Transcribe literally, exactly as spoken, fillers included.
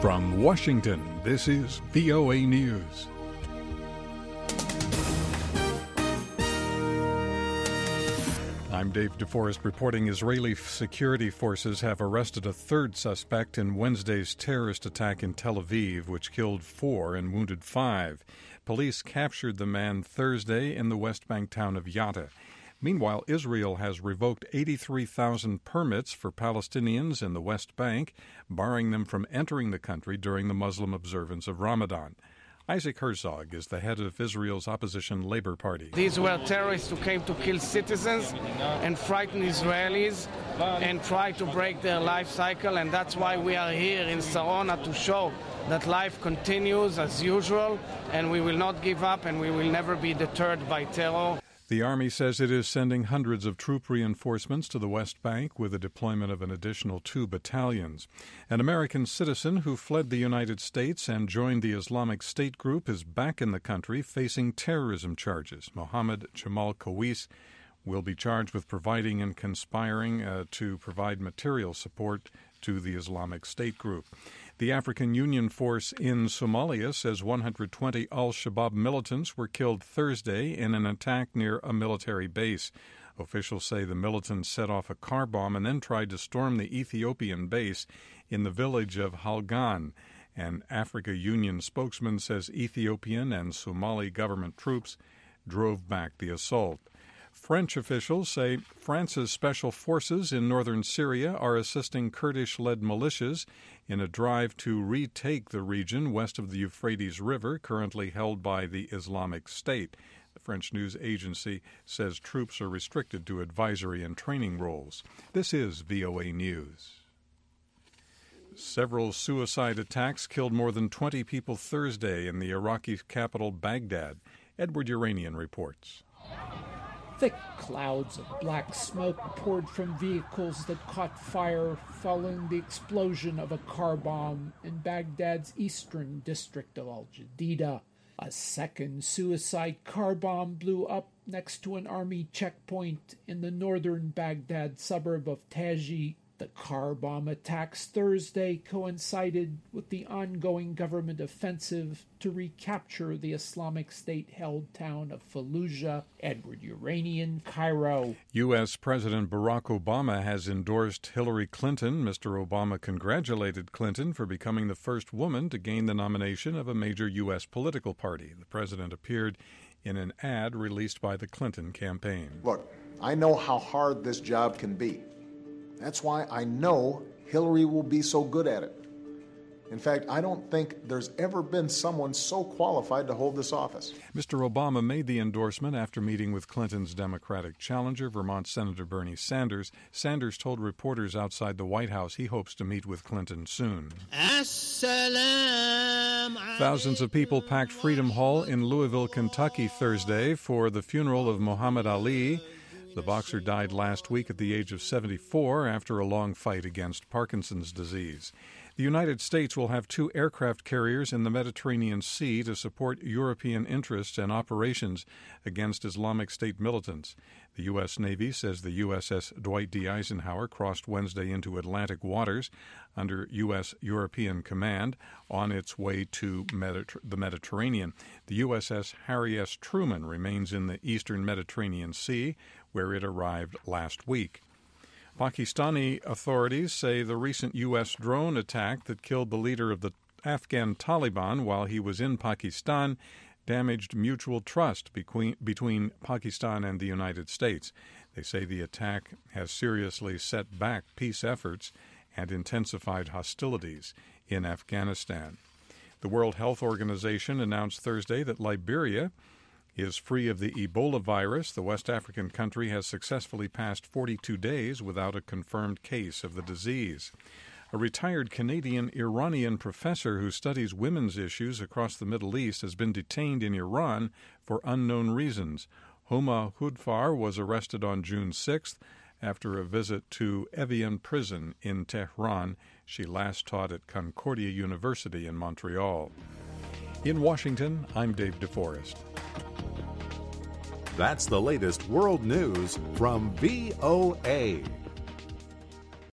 From Washington, this is V O A News. I'm Dave DeForest reporting Israeli security forces have arrested a third suspect in Wednesday's terrorist attack in Tel Aviv, which killed four and wounded five. Police captured the man Thursday in the West Bank town of Yatta. Meanwhile, Israel has revoked eighty-three thousand permits for Palestinians in the West Bank, barring them from entering the country during the Muslim observance of Ramadan. Isaac Herzog is the head of Israel's opposition Labor Party. These were terrorists who came to kill citizens and frighten Israelis and try to break their life cycle, and that's why we are here in Sarona to show that life continues as usual, and we will not give up, and we will never be deterred by terror. The Army says it is sending hundreds of troop reinforcements to the West Bank with the deployment of an additional two battalions. An American citizen who fled the United States and joined the Islamic State group is back in the country facing terrorism charges. Mohammed Jamal Kawis will be charged with providing and conspiring uh, to provide material support to the Islamic State group. The African Union Force in Somalia says one hundred twenty al-Shabaab militants were killed Thursday in an attack near a military base. Officials say the militants set off a car bomb and then tried to storm the Ethiopian base in the village of Halgan. An Africa Union spokesman says Ethiopian and Somali government troops drove back the assault. French officials say France's special forces in northern Syria are assisting Kurdish-led militias in a drive to retake the region west of the Euphrates River, currently held by the Islamic State. The French news agency says troops are restricted to advisory and training roles. This is V O A News. Several suicide attacks killed more than twenty people Thursday in the Iraqi capital Baghdad. Edward Uranian reports. Thick clouds of black smoke poured from vehicles that caught fire following the explosion of a car bomb in Baghdad's eastern district of Al-Jadida. A second suicide car bomb blew up next to an army checkpoint in the northern Baghdad suburb of Taji. The car bomb attacks Thursday coincided with the ongoing government offensive to recapture the Islamic State-held town of Fallujah. Edward Uranian, Cairo. U S. President Barack Obama has endorsed Hillary Clinton. Mister Obama congratulated Clinton for becoming the first woman to gain the nomination of a major U S political party. The president appeared in an ad released by the Clinton campaign. Look, I know how hard this job can be. That's why I know Hillary will be so good at it. In fact, I don't think there's ever been someone so qualified to hold this office. Mister Obama made the endorsement after meeting with Clinton's Democratic challenger, Vermont Senator Bernie Sanders. Sanders told reporters outside the White House he hopes to meet with Clinton soon. Thousands of people packed Freedom Hall in Louisville, Kentucky Thursday for the funeral of Muhammad Ali. The boxer died last week at the age of seventy-four after a long fight against Parkinson's disease. The United States will have two aircraft carriers in the Mediterranean Sea to support European interests and operations against Islamic State militants. The U S. Navy says the U S S Dwight D. Eisenhower crossed Wednesday into Atlantic waters under U S. European command on its way to Mediter- the Mediterranean. The U S S Harry S. Truman remains in the eastern Mediterranean Sea, where it arrived last week. Pakistani authorities say the recent U S drone attack that killed the leader of the Afghan Taliban while he was in Pakistan damaged mutual trust between, between Pakistan and the United States. They say the attack has seriously set back peace efforts and intensified hostilities in Afghanistan. The World Health Organization announced Thursday that Liberia is free of the Ebola virus. The West African country has successfully passed forty-two days without a confirmed case of the disease. A retired Canadian-Iranian professor who studies women's issues across the Middle East has been detained in Iran for unknown reasons. Homa Hudfar was arrested on June sixth after a visit to Evian Prison in Tehran. She last taught at Concordia University in Montreal. In Washington, I'm Dave DeForest. That's the latest world news from V O A.